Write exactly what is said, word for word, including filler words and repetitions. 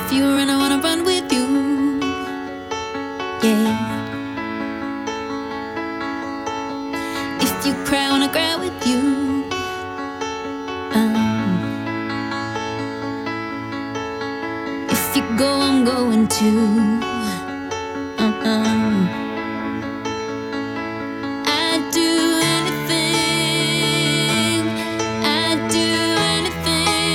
If you run, I wanna run with you. Yeah. If you cry, I wanna cry with you. Um, if you go, I'm going too.